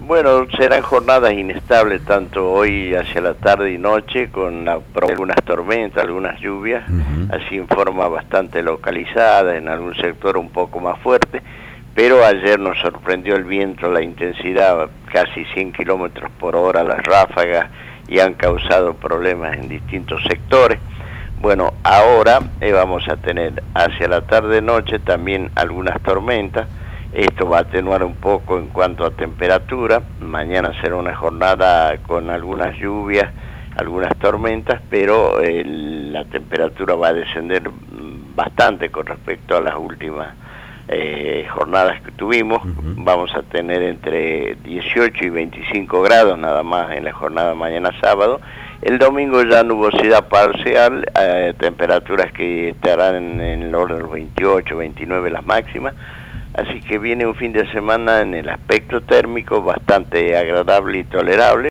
Bueno, serán jornadas inestables tanto hoy hacia la tarde y noche con algunas tormentas, algunas lluvias, así en forma bastante localizada, en algún sector un poco más fuerte, pero ayer nos sorprendió el viento, la intensidad, casi 100 kilómetros por hora las ráfagas, y han causado problemas en distintos sectores. Bueno, ahora vamos a tener hacia la tarde-noche también algunas tormentas. Esto va a atenuar un poco en cuanto a temperatura. Mañana será una jornada con algunas lluvias, algunas tormentas, pero la temperatura va a descender bastante con respecto a las últimas jornadas que tuvimos. Vamos a tener entre 18 y 25 grados nada más en la jornada mañana sábado. El domingo ya nubosidad parcial, temperaturas que estarán en el orden de los 28, 29 las máximas. Así que viene un fin de semana en el aspecto térmico bastante agradable y tolerable.